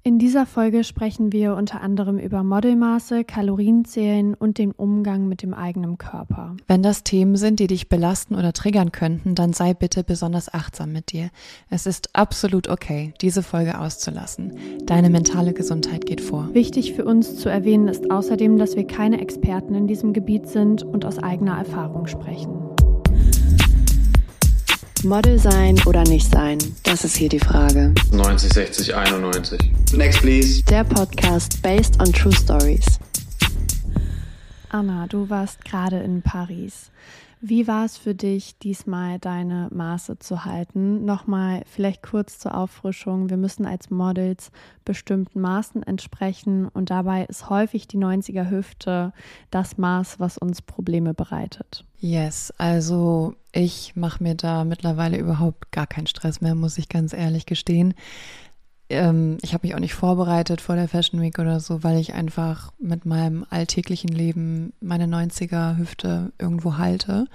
In dieser Folge sprechen wir unter anderem über Modelmaße, Kalorienzählen und den Umgang mit dem eigenen Körper. Wenn das Themen sind, die dich belasten oder triggern könnten, dann sei bitte besonders achtsam mit dir. Es ist absolut okay, diese Folge auszulassen. Deine mentale Gesundheit geht vor. Wichtig für uns zu erwähnen ist außerdem, dass wir keine Experten in diesem Gebiet sind und aus eigener Erfahrung sprechen. Model sein oder nicht sein, das ist hier die Frage. 90, 60, 91. Next, please. Der Podcast based on true stories. Anna, du warst gerade in Paris. Wie war es für dich, diesmal deine Maße zu halten? Nochmal vielleicht kurz zur Auffrischung. Wir müssen als Models bestimmten Maßen entsprechen und dabei ist häufig die 90er Hüfte das Maß, was uns Probleme bereitet. Yes, also ich mache mir da mittlerweile überhaupt gar keinen Stress mehr, muss ich ganz ehrlich gestehen. Ich habe mich auch nicht vorbereitet vor der Fashion Week oder so, weil ich einfach mit meinem alltäglichen Leben meine 90er Hüfte irgendwo halte.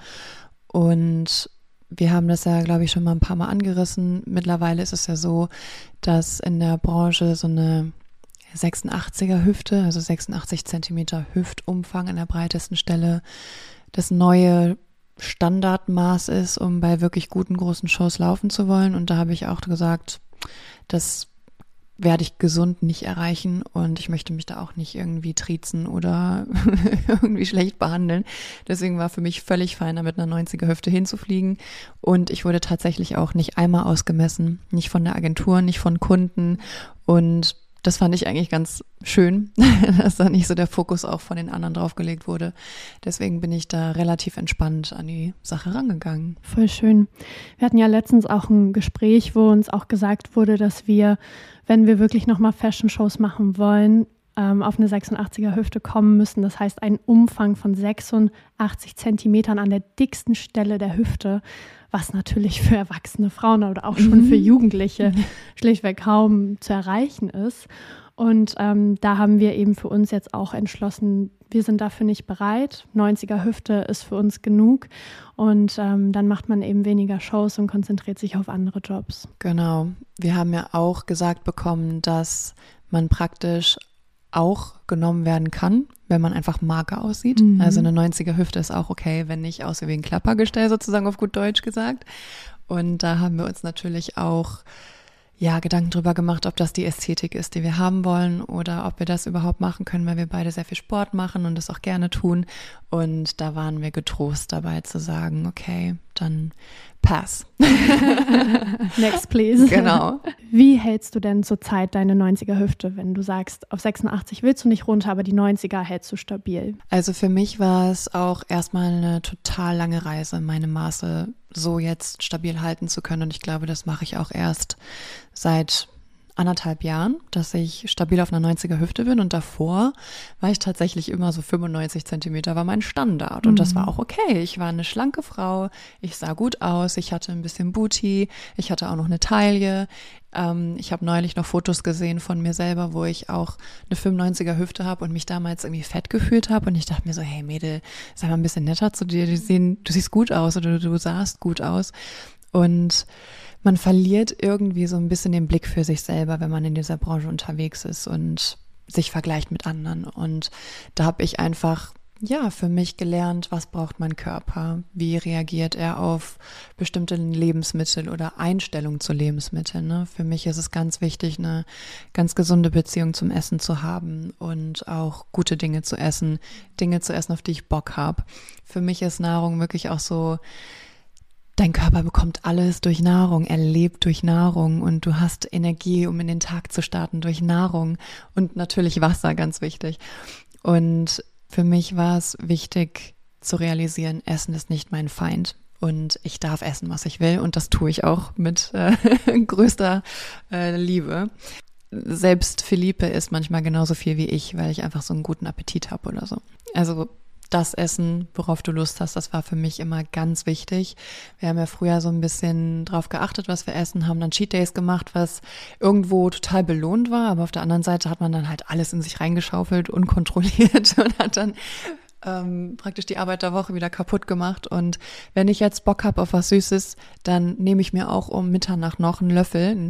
Und wir haben das ja, glaube ich, schon mal ein paar Mal angerissen. Mittlerweile ist es ja so, dass in der Branche so eine 86er Hüfte, also 86 Zentimeter Hüftumfang an der breitesten Stelle, das neue Standardmaß ist, um bei wirklich guten großen Shows laufen zu wollen. Und da habe ich auch gesagt, das werde ich gesund nicht erreichen und ich möchte mich da auch nicht irgendwie triezen oder irgendwie schlecht behandeln. Deswegen war für mich völlig fein, mit einer 90er Hüfte hinzufliegen und ich wurde tatsächlich auch nicht einmal ausgemessen, nicht von der Agentur, nicht von Kunden und das fand ich eigentlich ganz schön, dass da nicht so der Fokus auch von den anderen draufgelegt wurde. Deswegen bin ich da relativ entspannt an die Sache rangegangen. Voll schön. Wir hatten ja letztens auch ein Gespräch, wo uns auch gesagt wurde, dass wir, wenn wir wirklich nochmal Fashion-Shows machen wollen, auf eine 86er Hüfte kommen müssen. Das heißt, einen Umfang von 86 Zentimetern an der dicksten Stelle der Hüfte, was natürlich für erwachsene Frauen oder auch schon für Jugendliche schlichtweg kaum zu erreichen ist. Und da haben wir eben für uns jetzt auch entschlossen, wir sind dafür nicht bereit. 90er Hüfte ist für uns genug. Und dann macht man eben weniger Shows und konzentriert sich auf andere Jobs. Genau. Wir haben ja auch gesagt bekommen, dass man praktisch auch genommen werden kann, wenn man einfach mager aussieht. Also eine 90er Hüfte ist auch okay, wenn nicht aussieht wie ein Klappergestell sozusagen auf gut Deutsch gesagt. Und da haben wir uns natürlich auch Gedanken drüber gemacht, ob das die Ästhetik ist, die wir haben wollen oder ob wir das überhaupt machen können, weil wir beide sehr viel Sport machen und das auch gerne tun. Und da waren wir getrost dabei zu sagen, okay, dann pass. Next, please. Genau. Wie hältst du denn zurzeit deine 90er Hüfte, wenn du sagst, auf 86 willst du nicht runter, aber die 90er hältst du stabil? Also für mich war es auch erstmal eine total lange Reise, meine Maße so jetzt stabil halten zu können. Und ich glaube, das mache ich auch erst seit 1,5 Jahren, dass ich stabil auf einer 90er Hüfte bin und davor war ich tatsächlich immer so 95 Zentimeter war mein Standard und das war auch okay. Ich war eine schlanke Frau, ich sah gut aus, ich hatte ein bisschen Booty, ich hatte auch noch eine Taille. Ich habe neulich noch Fotos gesehen von mir selber, wo ich auch eine 95er Hüfte habe und mich damals irgendwie fett gefühlt habe und ich dachte mir so, hey Mädel, sei mal ein bisschen netter zu dir, du siehst gut aus oder du sahst gut aus und man verliert irgendwie so ein bisschen den Blick für sich selber, wenn man in dieser Branche unterwegs ist und sich vergleicht mit anderen. Und da habe ich einfach, für mich gelernt, was braucht mein Körper? Wie reagiert er auf bestimmte Lebensmittel oder Einstellungen zu Lebensmitteln? Ne? Für mich ist es ganz wichtig, eine ganz gesunde Beziehung zum Essen zu haben und auch gute Dinge zu essen, auf die ich Bock habe. Für mich ist Nahrung wirklich auch so, dein Körper bekommt alles durch Nahrung, er lebt durch Nahrung und du hast Energie, um in den Tag zu starten durch Nahrung und natürlich Wasser, ganz wichtig. Und für mich war es wichtig zu realisieren, Essen ist nicht mein Feind und ich darf essen, was ich will und das tue ich auch mit größter Liebe. Selbst Philippe isst manchmal genauso viel wie ich, weil ich einfach so einen guten Appetit habe oder so. Also das Essen, worauf du Lust hast, das war für mich immer ganz wichtig. Wir haben ja früher so ein bisschen drauf geachtet, was wir essen, haben dann Cheat Days gemacht, was irgendwo total belohnt war, aber auf der anderen Seite hat man dann halt alles in sich reingeschaufelt, unkontrolliert und hat dann praktisch die Arbeit der Woche wieder kaputt gemacht. Und wenn ich jetzt Bock habe auf was Süßes, dann nehme ich mir auch um Mitternacht noch einen Löffel,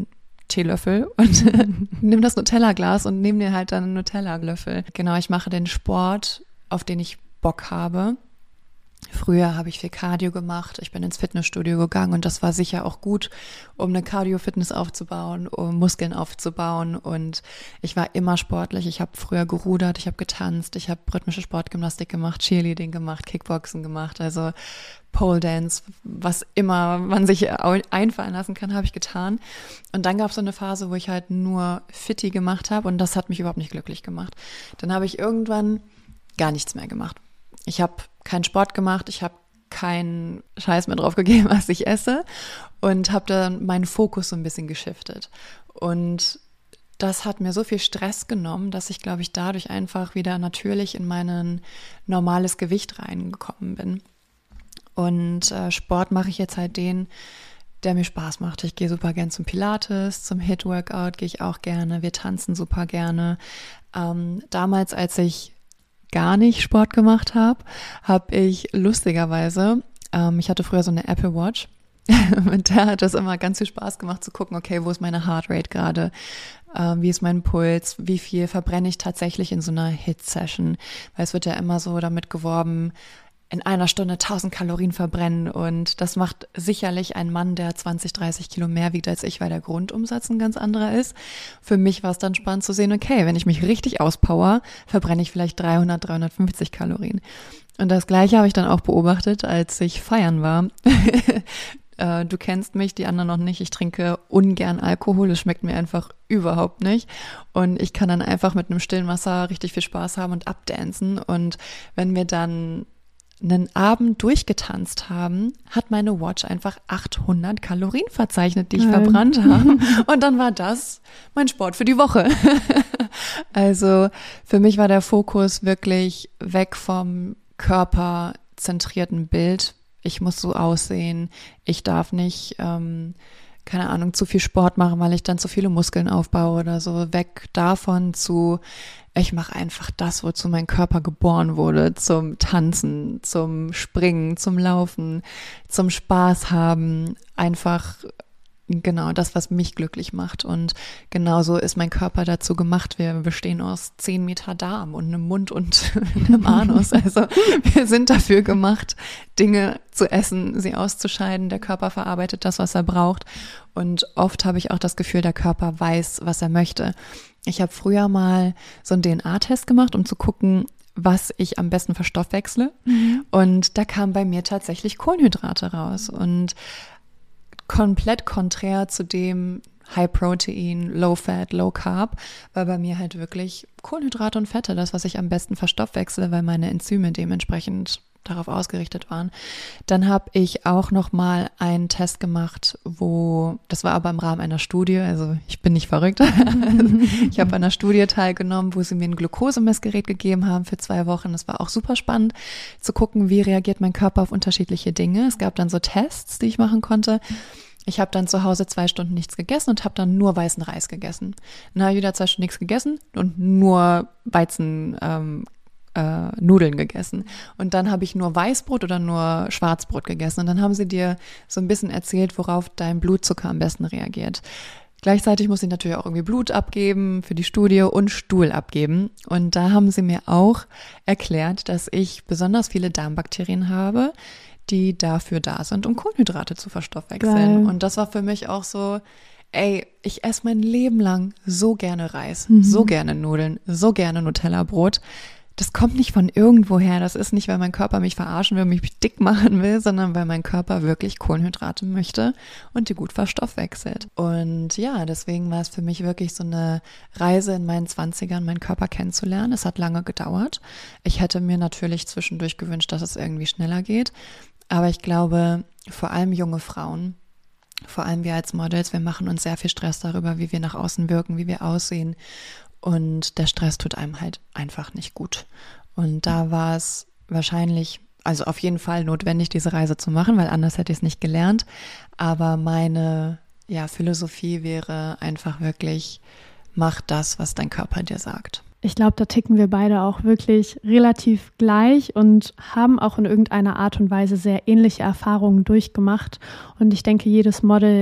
Teelöffel und nimm das Nutella-Glas und nimm dir halt dann einen Nutella-Löffel. Genau, ich mache den Sport, auf den ich Bock habe. Früher habe ich viel Cardio gemacht, ich bin ins Fitnessstudio gegangen und das war sicher auch gut, um eine Cardio-Fitness aufzubauen, um Muskeln aufzubauen und ich war immer sportlich. Ich habe früher gerudert, ich habe getanzt, ich habe rhythmische Sportgymnastik gemacht, Cheerleading gemacht, Kickboxen gemacht, also Pole Dance, was immer man sich einfallen lassen kann, habe ich getan. Und dann gab es so eine Phase, wo ich halt nur Fitti gemacht habe und das hat mich überhaupt nicht glücklich gemacht. Dann habe ich irgendwann gar nichts mehr gemacht. Ich habe keinen Sport gemacht, ich habe keinen Scheiß mehr drauf gegeben, was ich esse und habe dann meinen Fokus so ein bisschen geschiftet. Und das hat mir so viel Stress genommen, dass ich, glaube ich, dadurch einfach wieder natürlich in mein normales Gewicht reingekommen bin. Und Sport mache ich jetzt halt den, der mir Spaß macht. Ich gehe super gern zum Pilates, zum HIIT-Workout gehe ich auch gerne, wir tanzen super gerne. Damals, als ich gar nicht Sport gemacht habe ich lustigerweise, ich hatte früher so eine Apple Watch, mit der hat es immer ganz viel Spaß gemacht zu gucken, okay, wo ist meine Heartrate gerade, wie ist mein Puls, wie viel verbrenne ich tatsächlich in so einer HIIT-Session, weil es wird ja immer so damit geworben, in einer Stunde 1000 Kalorien verbrennen und das macht sicherlich ein Mann, der 20, 30 Kilo mehr wiegt als ich, weil der Grundumsatz ein ganz anderer ist. Für mich war es dann spannend zu sehen, okay, wenn ich mich richtig auspower, verbrenne ich vielleicht 300, 350 Kalorien. Und das Gleiche habe ich dann auch beobachtet, als ich feiern war. Du kennst mich, die anderen noch nicht. Ich trinke ungern Alkohol, es schmeckt mir einfach überhaupt nicht. Und ich kann dann einfach mit einem stillen Wasser richtig viel Spaß haben und abdancen. Und wenn wir dann einen Abend durchgetanzt haben, hat meine Watch einfach 800 Kalorien verzeichnet, die ich verbrannt habe. Und dann war das mein Sport für die Woche. Also für mich war der Fokus wirklich weg vom körperzentrierten Bild. Ich muss so aussehen. Ich darf nicht, keine Ahnung, zu viel Sport machen, weil ich dann zu viele Muskeln aufbaue oder so. Weg davon zu, ich mache einfach das, wozu mein Körper geboren wurde, zum Tanzen, zum Springen, zum Laufen, zum Spaß haben, einfach genau das, was mich glücklich macht. Und genauso ist mein Körper dazu gemacht. Wir bestehen aus 10 Meter Darm und einem Mund und einem Anus. Also wir sind dafür gemacht, Dinge zu essen, sie auszuscheiden. Der Körper verarbeitet das, was er braucht. Und oft habe ich auch das Gefühl, der Körper weiß, was er möchte. Ich habe früher mal so einen DNA-Test gemacht, um zu gucken, was ich am besten verstoffwechsle. Und da kam bei mir tatsächlich Kohlenhydrate raus. Und komplett konträr zu dem High Protein, Low Fat, Low Carb, war bei mir halt wirklich Kohlenhydrate und Fette, das, was ich am besten verstoffwechsle, weil meine Enzyme dementsprechend darauf ausgerichtet waren. Dann habe ich auch nochmal einen Test gemacht, das war aber im Rahmen einer Studie, also ich bin nicht verrückt. Ich habe an einer Studie teilgenommen, wo sie mir ein Glukosemessgerät gegeben haben für 2 Wochen. Das war auch super spannend zu gucken, wie reagiert mein Körper auf unterschiedliche Dinge. Es gab dann so Tests, die ich machen konnte. Ich habe dann zu Hause 2 Stunden nichts gegessen und habe dann nur weißen Reis gegessen. Dann habe ich wieder 2 Stunden nichts gegessen und nur Nudeln gegessen. Und dann habe ich nur Weißbrot oder nur Schwarzbrot gegessen. Und dann haben sie dir so ein bisschen erzählt, worauf dein Blutzucker am besten reagiert. Gleichzeitig muss ich natürlich auch irgendwie Blut abgeben für die Studie und Stuhl abgeben. Und da haben sie mir auch erklärt, dass ich besonders viele Darmbakterien habe, die dafür da sind, um Kohlenhydrate zu verstoffwechseln. Und das war für mich auch so, ey, ich esse mein Leben lang so gerne Reis, so gerne Nudeln, so gerne Nutella-Brot. Das kommt nicht von irgendwoher. Das ist nicht, weil mein Körper mich verarschen will, mich dick machen will, sondern weil mein Körper wirklich Kohlenhydrate möchte und die gut verstoffwechselt. Und ja, deswegen war es für mich wirklich so eine Reise in meinen 20ern, meinen Körper kennenzulernen. Es hat lange gedauert. Ich hätte mir natürlich zwischendurch gewünscht, dass es irgendwie schneller geht. Aber ich glaube, vor allem junge Frauen, vor allem wir als Models, wir machen uns sehr viel Stress darüber, wie wir nach außen wirken, wie wir aussehen. Und der Stress tut einem halt einfach nicht gut. Und da war es wahrscheinlich, also auf jeden Fall notwendig, diese Reise zu machen, weil anders hätte ich es nicht gelernt. Aber meine Philosophie wäre einfach wirklich, mach das, was dein Körper dir sagt. Ich glaube, da ticken wir beide auch wirklich relativ gleich und haben auch in irgendeiner Art und Weise sehr ähnliche Erfahrungen durchgemacht. Und ich denke, jedes Model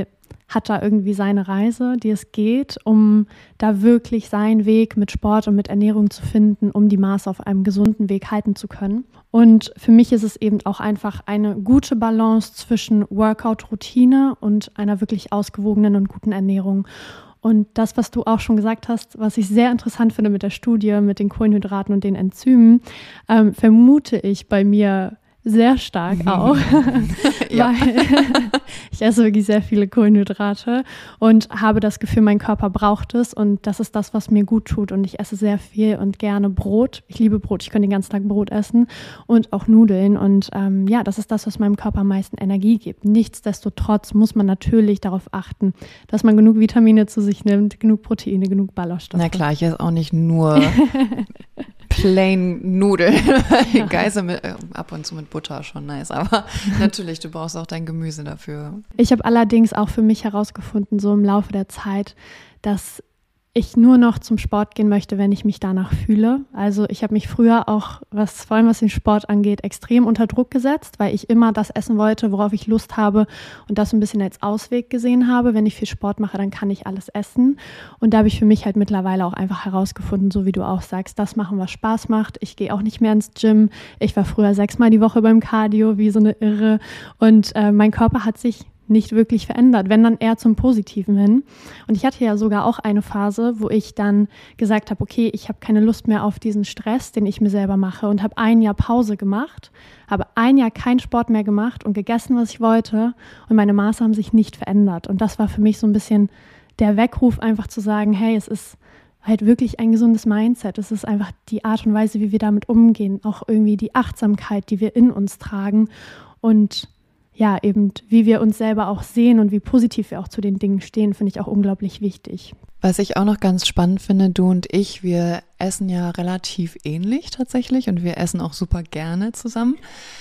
hat da irgendwie seine Reise, die es geht, um da wirklich seinen Weg mit Sport und mit Ernährung zu finden, um die Maße auf einem gesunden Weg halten zu können. Und für mich ist es eben auch einfach eine gute Balance zwischen Workout-Routine und einer wirklich ausgewogenen und guten Ernährung. Und das, was du auch schon gesagt hast, was ich sehr interessant finde mit der Studie, mit den Kohlenhydraten und den Enzymen, vermute ich bei mir sehr stark auch, Ja. weil ich esse wirklich sehr viele Kohlenhydrate und habe das Gefühl, mein Körper braucht es und das ist das, was mir gut tut und ich esse sehr viel und gerne Brot. Ich liebe Brot, ich könnte den ganzen Tag Brot essen und auch Nudeln und das ist das, was meinem Körper am meisten Energie gibt. Nichtsdestotrotz muss man natürlich darauf achten, dass man genug Vitamine zu sich nimmt, genug Proteine, genug Ballaststoffe. Na klar, ich esse auch nicht nur plain Nudeln. Geiße ab und zu mit Butter schon nice, aber natürlich, du brauchst auch dein Gemüse dafür. Ich habe allerdings auch für mich herausgefunden, so im Laufe der Zeit, dass ich nur noch zum Sport gehen möchte, wenn ich mich danach fühle. Also ich habe mich früher auch, vor allem was den Sport angeht, extrem unter Druck gesetzt, weil ich immer das essen wollte, worauf ich Lust habe und das ein bisschen als Ausweg gesehen habe. Wenn ich viel Sport mache, dann kann ich alles essen. Und da habe ich für mich halt mittlerweile auch einfach herausgefunden, so wie du auch sagst, das machen, was Spaß macht. Ich gehe auch nicht mehr ins Gym. Ich war früher 6-mal die Woche beim Cardio, wie so eine Irre. Und mein Körper hat sich nicht wirklich verändert, wenn dann eher zum Positiven hin. Und ich hatte ja sogar auch eine Phase, wo ich dann gesagt habe, okay, ich habe keine Lust mehr auf diesen Stress, den ich mir selber mache und habe 1 Jahr Pause gemacht, habe 1 Jahr keinen Sport mehr gemacht und gegessen, was ich wollte und meine Maße haben sich nicht verändert. Und das war für mich so ein bisschen der Weckruf, einfach zu sagen, hey, es ist halt wirklich ein gesundes Mindset. Es ist einfach die Art und Weise, wie wir damit umgehen, auch irgendwie die Achtsamkeit, die wir in uns tragen und ja, eben wie wir uns selber auch sehen und wie positiv wir auch zu den Dingen stehen, finde ich auch unglaublich wichtig. Was ich auch noch ganz spannend finde, du und ich, wir essen ja relativ ähnlich tatsächlich und wir essen auch super gerne zusammen.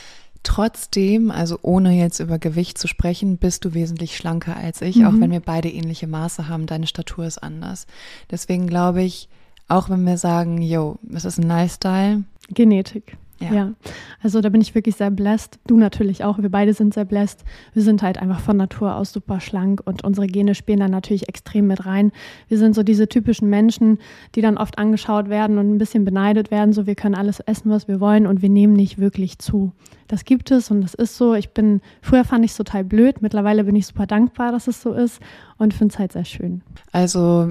Trotzdem, also ohne jetzt über Gewicht zu sprechen, bist du wesentlich schlanker als ich, auch wenn wir beide ähnliche Maße haben, deine Statur ist anders. Deswegen glaube ich, auch wenn wir sagen, es ist ein Lifestyle. Genetik. Ja, also da bin ich wirklich sehr blessed. Du natürlich auch, wir beide sind sehr blessed. Wir sind halt einfach von Natur aus super schlank und unsere Gene spielen dann natürlich extrem mit rein. Wir sind so diese typischen Menschen, die dann oft angeschaut werden und ein bisschen beneidet werden, so wir können alles essen, was wir wollen und wir nehmen nicht wirklich zu. Das gibt es und das ist so. Früher fand ich es total blöd, mittlerweile bin ich super dankbar, dass es so ist und finde es halt sehr schön. Also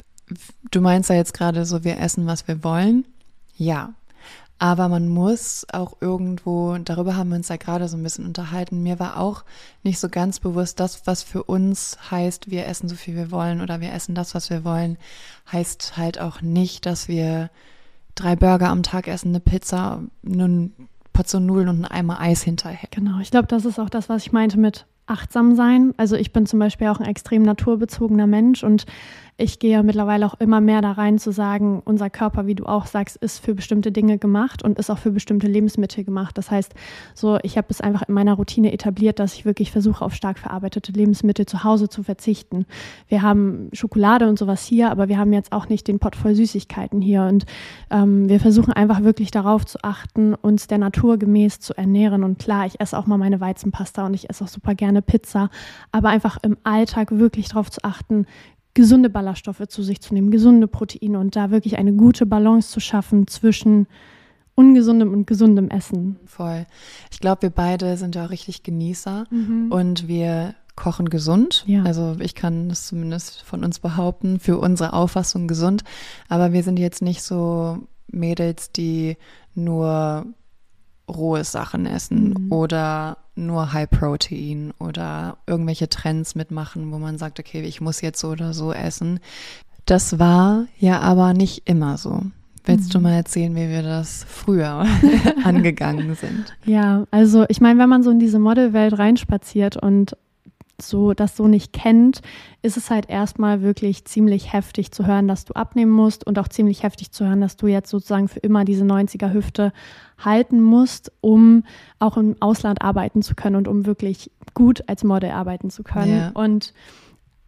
du meinst ja jetzt gerade so, wir essen, was wir wollen? Ja. Aber man muss auch irgendwo, darüber haben wir uns ja gerade so ein bisschen unterhalten, mir war auch nicht so ganz bewusst, das, was für uns heißt, wir essen so viel wir wollen oder wir essen das, was wir wollen, heißt halt auch nicht, dass wir 3 Burger am Tag essen, eine Pizza, eine Portion Nudeln und einen Eimer Eis hinterher. Genau, ich glaube, das ist auch das, was ich meinte mit achtsam sein. Also ich bin zum Beispiel auch ein extrem naturbezogener Mensch und ich gehe mittlerweile auch immer mehr da rein zu sagen, unser Körper, wie du auch sagst, ist für bestimmte Dinge gemacht und ist auch für bestimmte Lebensmittel gemacht. Das heißt, so ich habe es einfach in meiner Routine etabliert, dass ich wirklich versuche, auf stark verarbeitete Lebensmittel zu Hause zu verzichten. Wir haben Schokolade und sowas hier, aber wir haben jetzt auch nicht den Pott voll Süßigkeiten hier und wir versuchen einfach wirklich darauf zu achten, uns der Natur gemäß zu ernähren. Und klar, ich esse auch mal meine Weizenpasta und ich esse auch super gerne Pizza, aber einfach im Alltag wirklich darauf zu achten, gesunde Ballaststoffe zu sich zu nehmen, gesunde Proteine und da wirklich eine gute Balance zu schaffen zwischen ungesundem und gesundem Essen. Voll. Ich glaube, wir beide sind ja auch richtig Genießer und wir kochen gesund. Ja. Also ich kann das zumindest von uns behaupten, für unsere Auffassung gesund. Aber wir sind jetzt nicht so Mädels, die nur rohe Sachen essen oder nur High Protein oder irgendwelche Trends mitmachen, wo man sagt, okay, ich muss jetzt so oder so essen. Das war ja aber nicht immer so. Willst du mal erzählen, wie wir das früher angegangen sind? Ja, also ich meine, wenn man so in diese Modelwelt reinspaziert und so das so nicht kennt, ist es halt erstmal wirklich ziemlich heftig zu hören, dass du abnehmen musst und auch ziemlich heftig zu hören, dass du jetzt sozusagen für immer diese 90er Hüfte halten musst, um auch im Ausland arbeiten zu können und um wirklich gut als Model arbeiten zu können. Ja. Und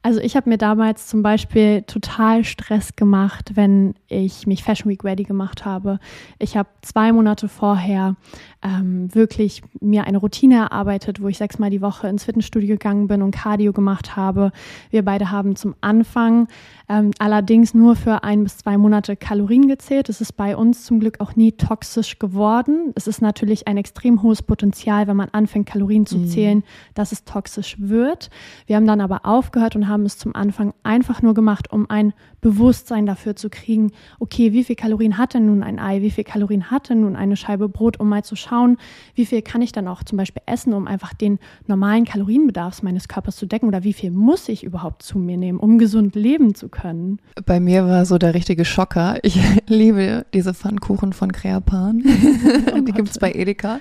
Also ich habe mir damals zum Beispiel total Stress gemacht, wenn ich mich Fashion Week ready gemacht habe. Ich habe 2 Monate vorher wirklich mir eine Routine erarbeitet, wo ich 6-mal die Woche ins Fitnessstudio gegangen bin und Cardio gemacht habe. Wir beide haben zum Anfang allerdings nur für 1 bis 2 Monate Kalorien gezählt. Es ist bei uns zum Glück auch nie toxisch geworden. Es ist natürlich ein extrem hohes Potenzial, wenn man anfängt, Kalorien zu zählen, dass es toxisch wird. Wir haben dann aber aufgehört und haben es zum Anfang einfach nur gemacht, um ein Bewusstsein dafür zu kriegen, okay, wie viel Kalorien hat denn nun ein Ei, wie viel Kalorien hat denn nun eine Scheibe Brot, um mal zu schauen, wie viel kann ich dann auch zum Beispiel essen, um einfach den normalen Kalorienbedarf meines Körpers zu decken oder wie viel muss ich überhaupt zu mir nehmen, um gesund leben zu können. Bei mir war so der richtige Schocker. Ich liebe diese Pfannkuchen von Creapan. Die gibt es bei Edeka.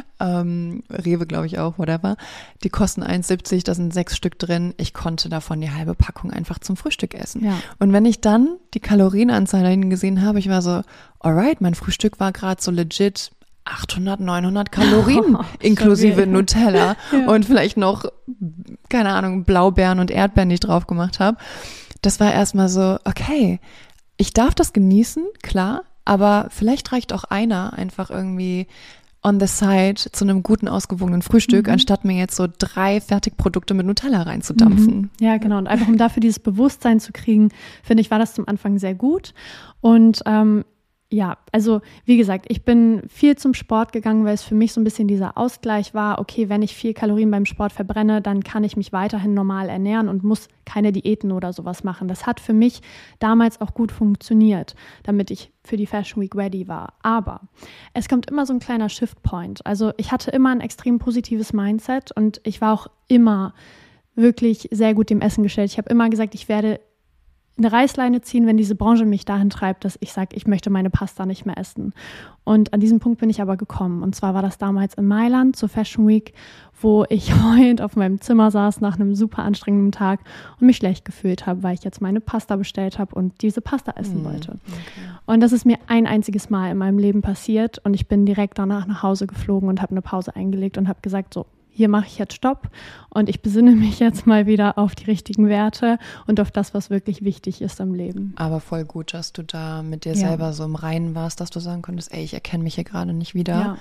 Rewe, glaube ich auch, whatever. Die kosten 1,70, da sind 6 Stück drin. Ich konnte davon die halbe Packung einfach zum Frühstück essen. Ja. Und wenn ich dann die Kalorienanzahl dahin gesehen habe, ich war so, alright, mein Frühstück war gerade so legit 800, 900 Kalorien inklusive Nutella und vielleicht noch, keine Ahnung, Blaubeeren und Erdbeeren, die ich drauf gemacht habe. Das war erstmal so, okay, ich darf das genießen, klar, aber vielleicht reicht auch einer einfach irgendwie on the side zu einem guten, ausgewogenen Frühstück, anstatt mir jetzt so 3 Fertigprodukte mit Nutella reinzudampfen. Ja, genau. Und einfach um dafür dieses Bewusstsein zu kriegen, finde ich, war das zum Anfang sehr gut. Und ja, also wie gesagt, ich bin viel zum Sport gegangen, weil es für mich so ein bisschen dieser Ausgleich war, okay, wenn ich viel Kalorien beim Sport verbrenne, dann kann ich mich weiterhin normal ernähren und muss keine Diäten oder sowas machen. Das hat für mich damals auch gut funktioniert, damit ich für die Fashion Week ready war. Aber es kommt immer so ein kleiner Shift Point. Also ich hatte immer ein extrem positives Mindset und ich war auch immer wirklich sehr gut dem Essen gestellt. Ich habe immer gesagt, ich werde eine Reißleine ziehen, wenn diese Branche mich dahin treibt, dass ich sage, ich möchte meine Pasta nicht mehr essen. Und an diesem Punkt bin ich aber gekommen. Und zwar war das damals in Mailand zur Fashion Week, wo ich heulend auf meinem Zimmer saß nach einem super anstrengenden Tag und mich schlecht gefühlt habe, weil ich jetzt meine Pasta bestellt habe und diese Pasta essen wollte. Okay. Und das ist mir ein einziges Mal in meinem Leben passiert und ich bin direkt danach nach Hause geflogen und habe eine Pause eingelegt und habe gesagt, so, hier mache ich jetzt Stopp und ich besinne mich jetzt mal wieder auf die richtigen Werte und auf das, was wirklich wichtig ist im Leben. Aber voll gut, dass du da mit dir selber so im Reinen warst, dass du sagen konntest, ey, ich erkenne mich hier gerade nicht wieder. Ja.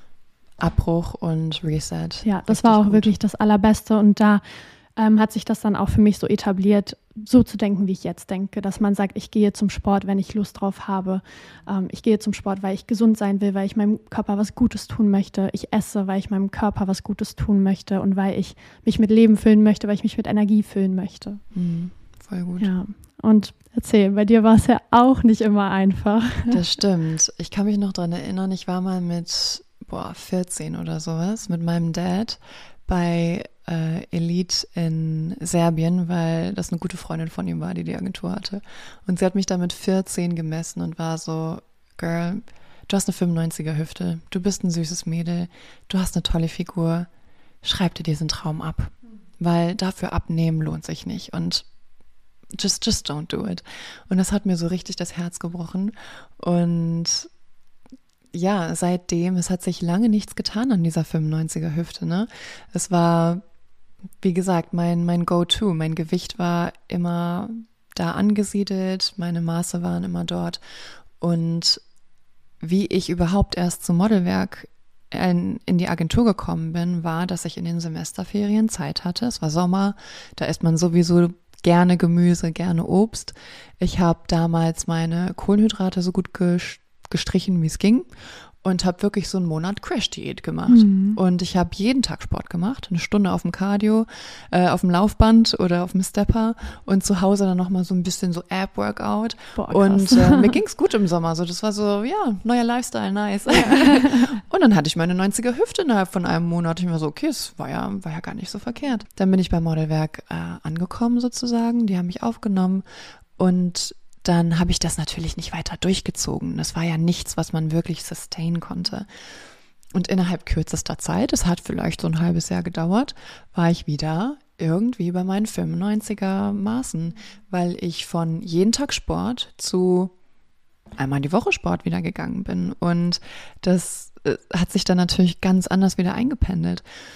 Abbruch und Reset. Ja, das war auch gut. Wirklich das Allerbeste und da hat sich das dann auch für mich so etabliert, so zu denken, wie ich jetzt denke, dass man sagt, ich gehe zum Sport, wenn ich Lust drauf habe. Ich gehe zum Sport, weil ich gesund sein will, weil ich meinem Körper was Gutes tun möchte. Ich esse, weil ich meinem Körper was Gutes tun möchte und weil ich mich mit Leben füllen möchte, weil ich mich mit Energie füllen möchte. Voll gut. Ja. Und erzähl, bei dir war es ja auch nicht immer einfach. Das stimmt. Ich kann mich noch daran erinnern, ich war mal mit 14 oder sowas mit meinem Dad bei Elite in Serbien, weil das eine gute Freundin von ihm war, die die Agentur hatte. Und sie hat mich da mit 14 gemessen und war so, Girl, du hast eine 95er Hüfte, du bist ein süßes Mädel, du hast eine tolle Figur, schreib dir diesen Traum ab, weil dafür abnehmen lohnt sich nicht und just don't do it. Und das hat mir so richtig das Herz gebrochen und ja, seitdem, es hat sich lange nichts getan an dieser 95er Hüfte, ne? Es war, wie gesagt, mein Go-To. Mein Gewicht war immer da angesiedelt, meine Maße waren immer dort. Und wie ich überhaupt erst zum Modelwerk in die Agentur gekommen bin, war, dass ich in den Semesterferien Zeit hatte. Es war Sommer, da isst man sowieso gerne Gemüse, gerne Obst. Ich habe damals meine Kohlenhydrate so gut gestrichen, wie es ging und habe wirklich so einen Monat Crash-Diät gemacht. Und ich habe jeden Tag Sport gemacht, 1 Stunde auf dem Cardio, auf dem Laufband oder auf dem Stepper und zu Hause dann nochmal so ein bisschen so Ab-Workout. Und mir ging es gut im Sommer. So, das war so, ja, neuer Lifestyle, nice. Und dann hatte ich meine 90er Hüfte innerhalb von einem Monat. Ich war so, okay, es war ja gar nicht so verkehrt. Dann bin ich beim Modelwerk angekommen sozusagen. Die haben mich aufgenommen und dann habe ich das natürlich nicht weiter durchgezogen. Das war ja nichts, was man wirklich sustain konnte. Und innerhalb kürzester Zeit, es hat vielleicht so ein halbes Jahr gedauert, war ich wieder irgendwie bei meinen 95er Maßen, weil ich von jeden Tag Sport zu einmal die Woche Sport wieder gegangen bin. Und das hat sich dann natürlich ganz anders wieder eingependelt.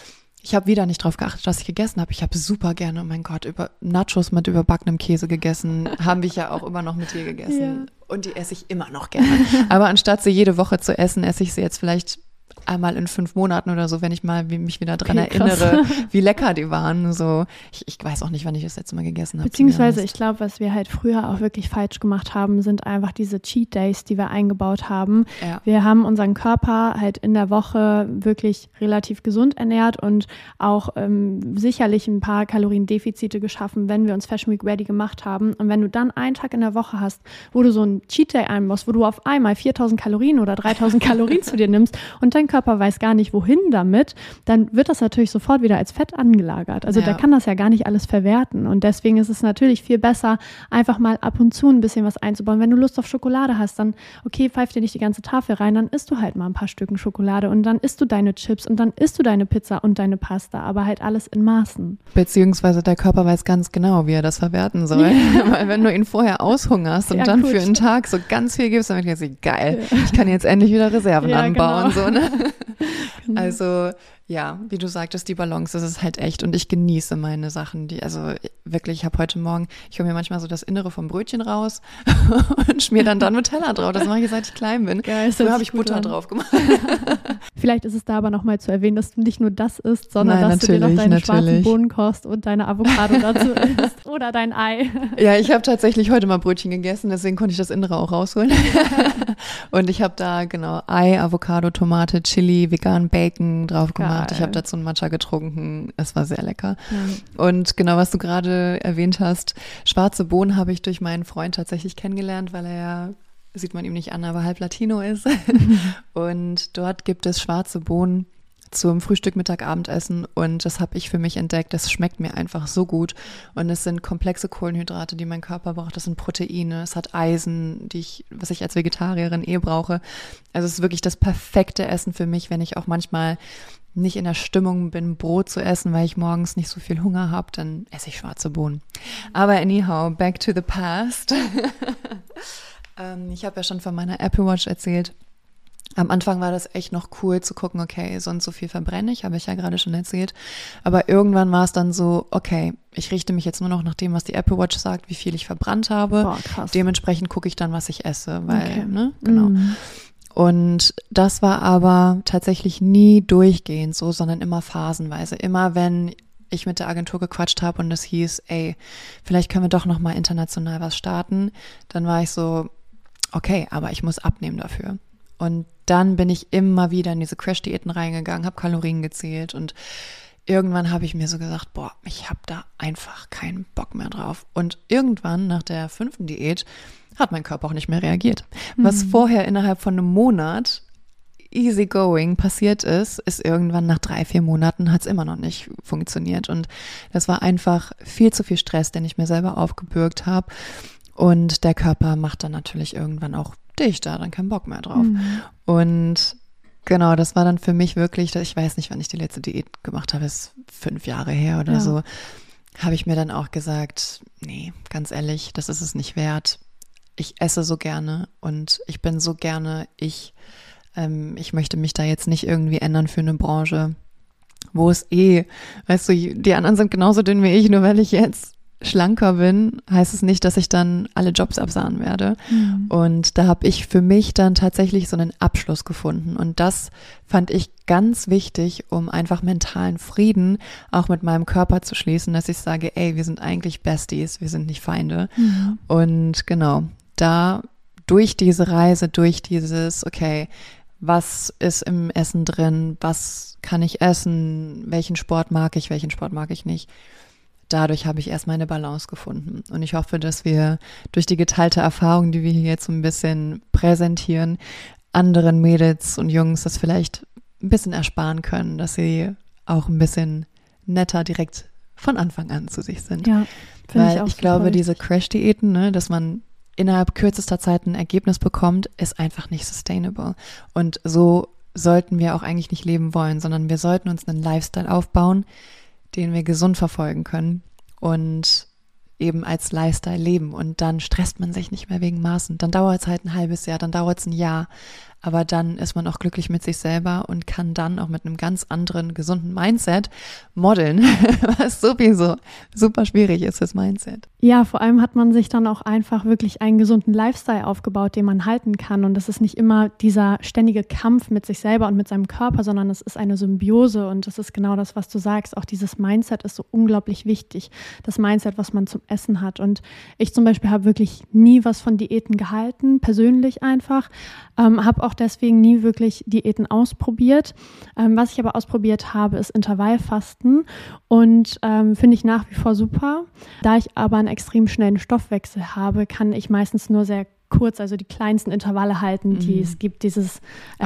Ich habe wieder nicht drauf geachtet, was ich gegessen habe. Ich habe super gerne, oh mein Gott, über Nachos mit überbackenem Käse gegessen. Haben wir ja auch immer noch mit dir gegessen. Ja. Und die esse ich immer noch gerne. Aber anstatt sie jede Woche zu essen, esse ich sie jetzt vielleicht einmal in 5 Monaten oder so, wenn ich mal mich wieder dran erinnere, wie lecker die waren. So, ich weiß auch nicht, wann ich das letzte Mal gegessen habe. Beziehungsweise, ich glaube, was wir halt früher auch wirklich falsch gemacht haben, sind einfach diese Cheat Days, die wir eingebaut haben. Ja. Wir haben unseren Körper halt in der Woche wirklich relativ gesund ernährt und auch sicherlich ein paar Kaloriendefizite geschaffen, wenn wir uns Fashion Week Ready gemacht haben. Und wenn du dann einen Tag in der Woche hast, wo du so einen Cheat Day einbaust, wo du auf einmal 4.000 Kalorien oder 3.000 Kalorien zu dir nimmst und dein Körper weiß gar nicht, wohin damit, dann wird das natürlich sofort wieder als Fett angelagert. Also der kann das ja gar nicht alles verwerten. Und deswegen ist es natürlich viel besser, einfach mal ab und zu ein bisschen was einzubauen. Wenn du Lust auf Schokolade hast, dann okay, pfeif dir nicht die ganze Tafel rein, dann isst du halt mal ein paar Stücken Schokolade und dann isst du deine Chips und dann isst du deine Pizza und deine Pasta, aber halt alles in Maßen. Beziehungsweise der Körper weiß ganz genau, wie er das verwerten soll. Ja. Weil wenn du ihn vorher aushungerst und dann für einen Tag so ganz viel gibst, dann wird dir geil, ich kann jetzt endlich wieder Reserven anbauen. Genau. So, ne? Genau. Also ja, wie du sagtest, die Balance, das ist halt echt und ich genieße meine Sachen, also wirklich, ich habe heute Morgen, ich hole mir manchmal so das Innere vom Brötchen raus und schmier dann Nutella drauf, das mache ich, seit ich klein bin. Geil, früher habe ich Butter drauf gemacht. Vielleicht ist es da aber nochmal zu erwähnen, dass du nicht nur das isst, sondern dass du dir noch deine schwarzen Bohnenkost und deine Avocado dazu isst oder dein Ei. Ja, ich habe tatsächlich heute mal Brötchen gegessen, deswegen konnte ich das Innere auch rausholen. Und ich habe da genau Ei, Avocado, Tomate, Chili, vegan Bacon drauf gemacht. Ich habe dazu einen Matcha getrunken. Es war sehr lecker. Ja. Und genau, was du gerade erwähnt hast, schwarze Bohnen habe ich durch meinen Freund tatsächlich kennengelernt, weil er ja, sieht man ihm nicht an, aber halb Latino ist. Und dort gibt es schwarze Bohnen zum Frühstück, Mittag, Abendessen und das habe ich für mich entdeckt. Das schmeckt mir einfach so gut und es sind komplexe Kohlenhydrate, die mein Körper braucht. Das sind Proteine, es hat Eisen, was ich als Vegetarierin brauche. Also es ist wirklich das perfekte Essen für mich, wenn ich auch manchmal nicht in der Stimmung bin, Brot zu essen, weil ich morgens nicht so viel Hunger habe, dann esse ich schwarze Bohnen. Aber anyhow, back to the past. Ich habe ja schon von meiner Apple Watch erzählt. Am Anfang war das echt noch cool zu gucken, okay, so und so viel verbrenne ich, habe ich ja gerade schon erzählt. Aber irgendwann war es dann so, okay, ich richte mich jetzt nur noch nach dem, was die Apple Watch sagt, wie viel ich verbrannt habe. Boah, krass. Dementsprechend gucke ich dann, was ich esse, weil, ne, genau. Und das war aber tatsächlich nie durchgehend so, sondern immer phasenweise. Immer wenn ich mit der Agentur gequatscht habe und es hieß, ey, vielleicht können wir doch noch mal international was starten, dann war ich so, okay, aber ich muss abnehmen dafür. Und dann bin ich immer wieder in diese Crash-Diäten reingegangen, habe Kalorien gezählt und irgendwann habe ich mir so gesagt, boah, ich habe da einfach keinen Bock mehr drauf. Und irgendwann nach der 5. Diät hat mein Körper auch nicht mehr reagiert. Was vorher innerhalb von einem Monat easy going passiert ist irgendwann nach 3-4 Monaten hat es immer noch nicht funktioniert. Und das war einfach viel zu viel Stress, den ich mir selber aufgebürgt habe. Und der Körper macht dann natürlich irgendwann auch dichter, dann keinen Bock mehr drauf. Und genau, das war dann für mich wirklich, ich weiß nicht, wann ich die letzte Diät gemacht habe, ist 5 Jahre her oder so, habe ich mir dann auch gesagt, nee, ganz ehrlich, das ist es nicht wert. Ich esse so gerne und ich bin so gerne ich möchte mich da jetzt nicht irgendwie ändern für eine Branche, wo es weißt du, die anderen sind genauso dünn wie ich, nur weil ich jetzt schlanker bin, heißt es nicht, dass ich dann alle Jobs absahen werde. Und da habe ich für mich dann tatsächlich so einen Abschluss gefunden. Und das fand ich ganz wichtig, um einfach mentalen Frieden auch mit meinem Körper zu schließen, dass ich sage, ey, wir sind eigentlich Besties, wir sind nicht Feinde. Und genau, da durch diese Reise, durch dieses, okay, was ist im Essen drin, was kann ich essen, welchen Sport mag ich nicht, dadurch habe ich erst meine Balance gefunden. Und ich hoffe, dass wir durch die geteilte Erfahrung, die wir hier jetzt so ein bisschen präsentieren, anderen Mädels und Jungs das vielleicht ein bisschen ersparen können, dass sie auch ein bisschen netter direkt von Anfang an zu sich sind. Ja, weil ich glaube, diese Crash-Diäten, ne, dass man innerhalb kürzester Zeit ein Ergebnis bekommt, ist einfach nicht sustainable. Und so sollten wir auch eigentlich nicht leben wollen, sondern wir sollten uns einen Lifestyle aufbauen, den wir gesund verfolgen können und eben als Lifestyle leben. Und dann stresst man sich nicht mehr wegen Maßen. Dann dauert es halt ein halbes Jahr, dann dauert es ein Jahr. aber dann ist man auch glücklich mit sich selber und kann dann auch mit einem ganz anderen, gesunden Mindset modeln, was sowieso super schwierig ist fürs Mindset. Ja, vor allem hat man sich dann auch einfach wirklich einen gesunden Lifestyle aufgebaut, den man halten kann. Und das ist nicht immer dieser ständige Kampf mit sich selber und mit seinem Körper, sondern es ist eine Symbiose. Und das ist genau das, was du sagst. Auch dieses Mindset ist so unglaublich wichtig. Das Mindset, was man zum Essen hat. Und ich zum Beispiel habe wirklich nie was von Diäten gehalten, persönlich einfach. Habe auch deswegen nie wirklich Diäten ausprobiert. Was ich aber ausprobiert habe, ist Intervallfasten und finde ich nach wie vor super. Da ich aber einen extrem schnellen Stoffwechsel habe, kann ich meistens nur sehr kurz, also die kleinsten Intervalle halten, die es gibt, dieses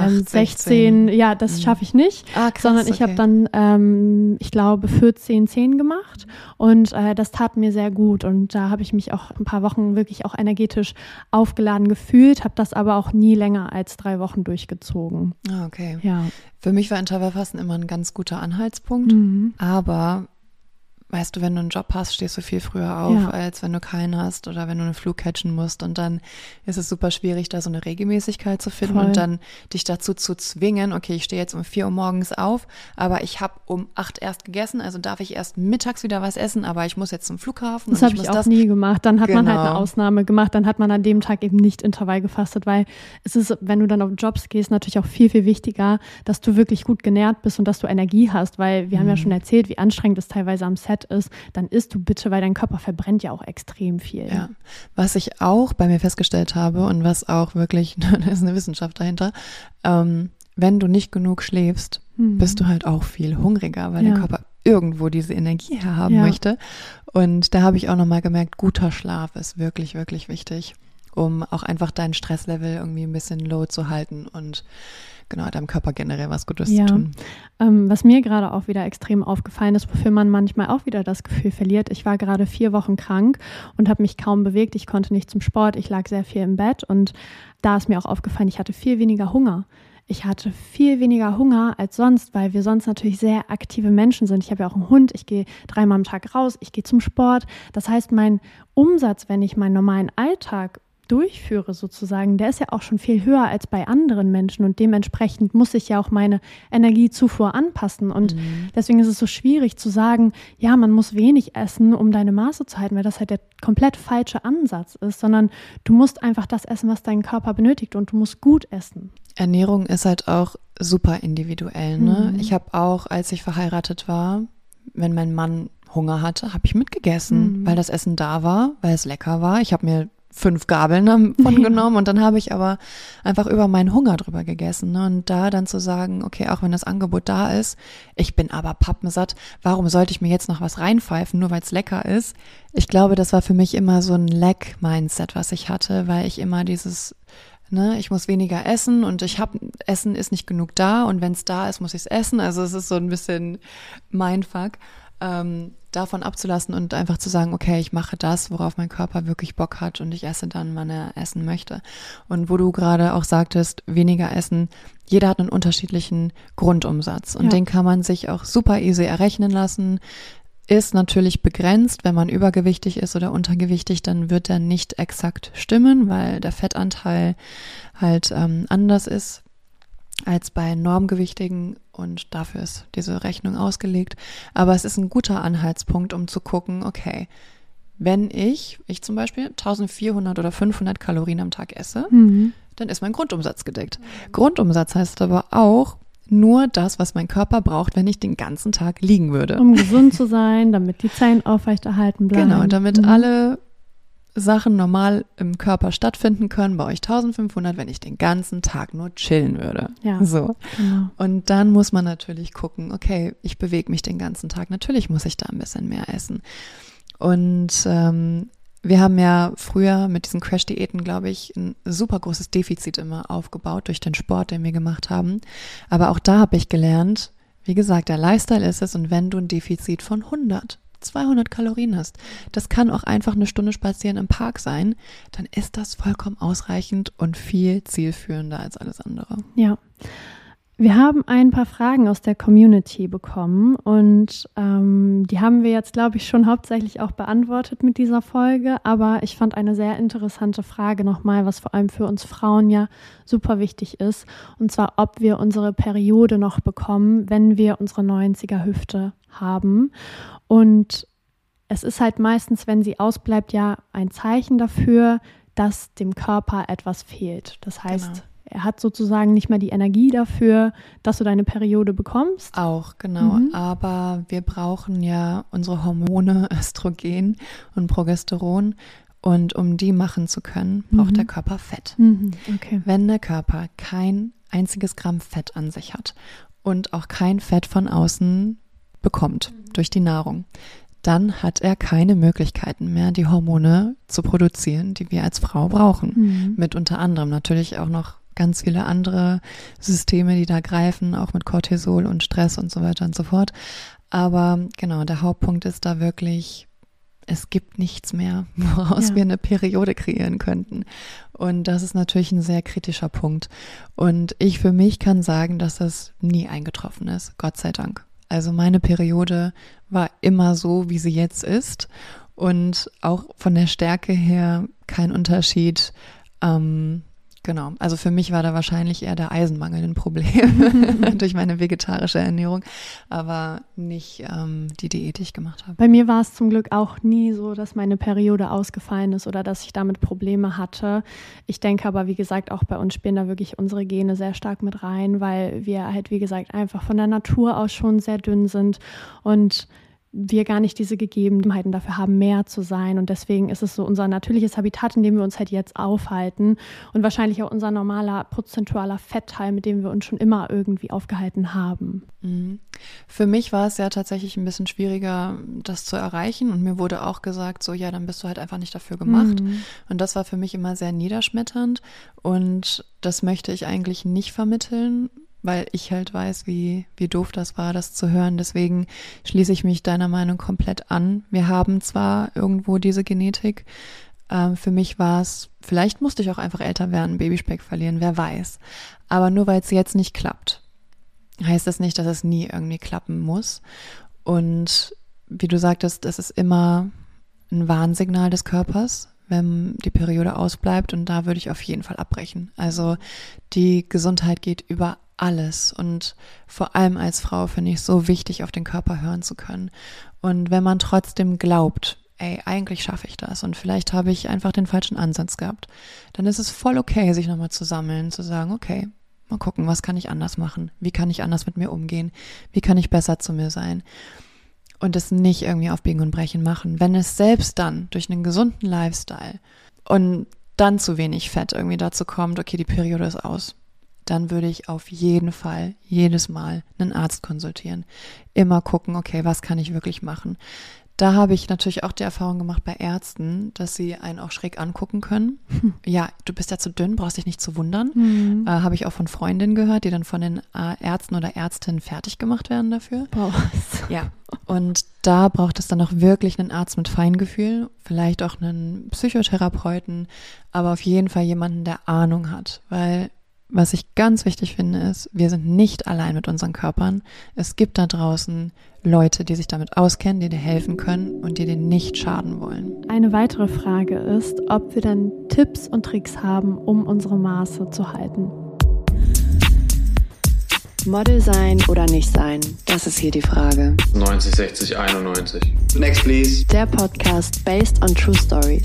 16, ja, das schaffe ich nicht, krass, sondern ich habe dann, ich glaube, 14-10 gemacht und das tat mir sehr gut und da habe ich mich auch ein paar Wochen wirklich auch energetisch aufgeladen gefühlt, habe das aber auch nie länger als 3 Wochen durchgezogen. Okay. Ja. Für mich war Intervallfasten immer ein ganz guter Anhaltspunkt, aber weißt du, wenn du einen Job hast, stehst du viel früher auf, als wenn du keinen hast oder wenn du einen Flug catchen musst. Und dann ist es super schwierig, da so eine Regelmäßigkeit zu finden und dann dich dazu zu zwingen, okay, ich stehe jetzt um 4 Uhr morgens auf, aber ich habe um 8 erst gegessen, also darf ich erst mittags wieder was essen, aber ich muss jetzt zum Flughafen. Das habe ich auch nie gemacht. Dann hat man halt eine Genau. Ausnahme gemacht. Dann hat man an dem Tag eben nicht Intervall gefastet, weil es ist, wenn du dann auf Jobs gehst, natürlich auch viel, viel wichtiger, dass du wirklich gut genährt bist und dass du Energie hast, weil wir haben ja schon erzählt, wie anstrengend es teilweise am Set ist, dann isst du bitte, weil dein Körper verbrennt ja auch extrem viel. Ja, was ich auch bei mir festgestellt habe und was auch wirklich, da ist eine Wissenschaft dahinter, wenn du nicht genug schläfst, bist du halt auch viel hungriger, weil dein Körper irgendwo diese Energie herhaben möchte. Und da habe ich auch nochmal gemerkt, guter Schlaf ist wirklich, wirklich wichtig, um auch einfach dein Stresslevel irgendwie ein bisschen low zu halten und genau, deinem Körper generell was Gutes zu tun. Was mir gerade auch wieder extrem aufgefallen ist, wofür man manchmal auch wieder das Gefühl verliert. Ich war gerade 4 Wochen krank und habe mich kaum bewegt. Ich konnte nicht zum Sport. Ich lag sehr viel im Bett und da ist mir auch aufgefallen, ich hatte viel weniger Hunger. Ich hatte viel weniger Hunger als sonst, weil wir sonst natürlich sehr aktive Menschen sind. Ich habe ja auch einen Hund, ich gehe 3-mal am Tag raus, ich gehe zum Sport. Das heißt, mein Umsatz, wenn ich meinen normalen Alltag durchführe sozusagen, der ist ja auch schon viel höher als bei anderen Menschen und dementsprechend muss ich ja auch meine Energiezufuhr anpassen und deswegen ist es so schwierig zu sagen, ja, man muss wenig essen, um deine Maße zu halten, weil das halt der komplett falsche Ansatz ist, sondern du musst einfach das essen, was dein Körper benötigt und du musst gut essen. Ernährung ist halt auch super individuell, ne? Ich habe auch, als ich verheiratet war, wenn mein Mann Hunger hatte, habe ich mitgegessen, weil das Essen da war, weil es lecker war. Ich habe mir 5 Gabeln davon genommen und dann habe ich aber einfach über meinen Hunger drüber gegessen. Ne? Und da dann zu sagen, okay, auch wenn das Angebot da ist, ich bin aber pappensatt, warum sollte ich mir jetzt noch was reinpfeifen, nur weil es lecker ist? Ich glaube, das war für mich immer so ein Lack-Mindset, was ich hatte, weil ich immer dieses, ne, ich muss weniger essen und Essen ist nicht genug da und wenn es da ist, muss ich es essen. Also es ist so ein bisschen Mindfuck. Davon abzulassen und einfach zu sagen, okay, ich mache das, worauf mein Körper wirklich Bock hat und ich esse dann, wann er essen möchte. Und wo du gerade auch sagtest, weniger essen, jeder hat einen unterschiedlichen Grundumsatz und den kann man sich auch super easy errechnen lassen. Ist natürlich begrenzt, wenn man übergewichtig ist oder untergewichtig, dann wird er nicht exakt stimmen, weil der Fettanteil halt anders ist als bei Normgewichtigen und dafür ist diese Rechnung ausgelegt. Aber es ist ein guter Anhaltspunkt, um zu gucken, okay, wenn ich zum Beispiel 1400 oder 500 Kalorien am Tag esse, dann ist mein Grundumsatz gedeckt. Grundumsatz heißt aber auch nur das, was mein Körper braucht, wenn ich den ganzen Tag liegen würde. Um gesund zu sein, damit die Zellen aufrechterhalten bleiben. Genau, damit alle Sachen normal im Körper stattfinden können, bei euch 1500, wenn ich den ganzen Tag nur chillen würde. Ja, so. Genau. Und dann muss man natürlich gucken, okay, ich bewege mich den ganzen Tag, natürlich muss ich da ein bisschen mehr essen. Und wir haben ja früher mit diesen Crash-Diäten, glaube ich, ein super großes Defizit immer aufgebaut durch den Sport, den wir gemacht haben. Aber auch da habe ich gelernt, wie gesagt, der Lifestyle ist es und wenn du ein Defizit von 200 Kalorien hast, das kann auch einfach eine Stunde spazieren im Park sein, dann ist das vollkommen ausreichend und viel zielführender als alles andere. Ja. Wir haben ein paar Fragen aus der Community bekommen und die haben wir jetzt, glaube ich, schon hauptsächlich auch beantwortet mit dieser Folge, aber ich fand eine sehr interessante Frage nochmal, was vor allem für uns Frauen ja super wichtig ist, und zwar, ob wir unsere Periode noch bekommen, wenn wir unsere 90er Hüfte haben. Und es ist halt meistens, wenn sie ausbleibt, ja ein Zeichen dafür, dass dem Körper etwas fehlt. Das heißt, er hat sozusagen nicht mehr die Energie dafür, dass du deine Periode bekommst. Auch, genau. Aber wir brauchen ja unsere Hormone Östrogen und Progesteron. Und um die machen zu können, braucht der Körper Fett. Okay. Wenn der Körper kein einziges Gramm Fett an sich hat und auch kein Fett von außen bekommt durch die Nahrung, dann hat er keine Möglichkeiten mehr, die Hormone zu produzieren, die wir als Frau brauchen. Mit unter anderem natürlich auch noch ganz viele andere Systeme, die da greifen, auch mit Cortisol und Stress und so weiter und so fort. Aber genau, der Hauptpunkt ist da wirklich, es gibt nichts mehr, woraus wir eine Periode kreieren könnten. Und das ist natürlich ein sehr kritischer Punkt. Und ich für mich kann sagen, dass das nie eingetroffen ist, Gott sei Dank. Also meine Periode war immer so, wie sie jetzt ist. Und auch von der Stärke her kein Unterschied. Genau, also für mich war da wahrscheinlich eher der Eisenmangel ein Problem durch meine vegetarische Ernährung, aber nicht die Diät, die ich gemacht habe. Bei mir war es zum Glück auch nie so, dass meine Periode ausgefallen ist oder dass ich damit Probleme hatte. Ich denke aber, wie gesagt, auch bei uns spielen da wirklich unsere Gene sehr stark mit rein, weil wir halt, wie gesagt, einfach von der Natur aus schon sehr dünn sind und wir gar nicht diese Gegebenheiten dafür haben, mehr zu sein. Und deswegen ist es so unser natürliches Habitat, in dem wir uns halt jetzt aufhalten und wahrscheinlich auch unser normaler prozentualer Fettteil, mit dem wir uns schon immer irgendwie aufgehalten haben. Für mich war es ja tatsächlich ein bisschen schwieriger, das zu erreichen. Und mir wurde auch gesagt, so ja, dann bist du halt einfach nicht dafür gemacht. Und das war für mich immer sehr niederschmetternd. Und das möchte ich eigentlich nicht vermitteln, weil ich halt weiß, wie doof das war, das zu hören. Deswegen schließe ich mich deiner Meinung komplett an. Wir haben zwar irgendwo diese Genetik, für mich war es, vielleicht musste ich auch einfach älter werden, Babyspeck verlieren, wer weiß. Aber nur weil es jetzt nicht klappt, heißt das nicht, dass es nie irgendwie klappen muss. Und wie du sagtest, es ist immer ein Warnsignal des Körpers, wenn die Periode ausbleibt, und da würde ich auf jeden Fall abbrechen. Also die Gesundheit geht über alles, und vor allem als Frau finde ich es so wichtig, auf den Körper hören zu können. Und wenn man trotzdem glaubt, ey, eigentlich schaffe ich das und vielleicht habe ich einfach den falschen Ansatz gehabt, dann ist es voll okay, sich nochmal zu sammeln, zu sagen, okay, mal gucken, was kann ich anders machen? Wie kann ich anders mit mir umgehen? Wie kann ich besser zu mir sein? Und es nicht irgendwie auf Biegen und Brechen machen. Wenn es selbst dann durch einen gesunden Lifestyle und dann zu wenig Fett irgendwie dazu kommt, okay, die Periode ist aus, dann würde ich auf jeden Fall jedes Mal einen Arzt konsultieren. Immer gucken, okay, was kann ich wirklich machen? Da habe ich natürlich auch die Erfahrung gemacht bei Ärzten, dass sie einen auch schräg angucken können. Ja, du bist ja zu dünn, brauchst dich nicht zu wundern. Habe ich auch von Freundinnen gehört, die dann von den Ärzten oder Ärztinnen fertig gemacht werden dafür. Wow. Ja, und da braucht es dann auch wirklich einen Arzt mit Feingefühl, vielleicht auch einen Psychotherapeuten, aber auf jeden Fall jemanden, der Ahnung hat, weil was ich ganz wichtig finde, ist, wir sind nicht allein mit unseren Körpern. Es gibt da draußen Leute, die sich damit auskennen, die dir helfen können und die dir nicht schaden wollen. Eine weitere Frage ist, ob wir dann Tipps und Tricks haben, um unsere Maße zu halten. Model sein oder nicht sein, das ist hier die Frage. 90, 60, 91. Next, please. Der Podcast based on true stories.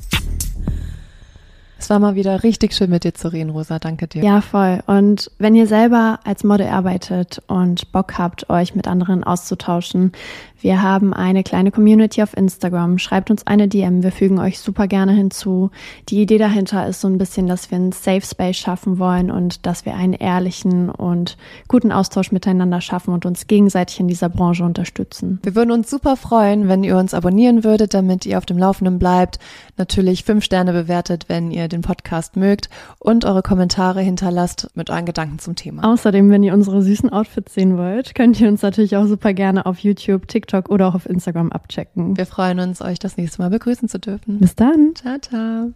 Es war mal wieder richtig schön, mit dir zu reden, Rosa. Danke dir. Ja, voll. Und wenn ihr selber als Model arbeitet und Bock habt, euch mit anderen auszutauschen, wir haben eine kleine Community auf Instagram. Schreibt uns eine DM, wir fügen euch super gerne hinzu. Die Idee dahinter ist so ein bisschen, dass wir einen Safe Space schaffen wollen und dass wir einen ehrlichen und guten Austausch miteinander schaffen und uns gegenseitig in dieser Branche unterstützen. Wir würden uns super freuen, wenn ihr uns abonnieren würdet, damit ihr auf dem Laufenden bleibt. Natürlich 5 Sterne bewertet, wenn ihr den Podcast mögt, und eure Kommentare hinterlasst mit euren Gedanken zum Thema. Außerdem, wenn ihr unsere süßen Outfits sehen wollt, könnt ihr uns natürlich auch super gerne auf YouTube, TikTok oder auch auf Instagram abchecken. Wir freuen uns, euch das nächste Mal begrüßen zu dürfen. Bis dann. Ciao, ciao.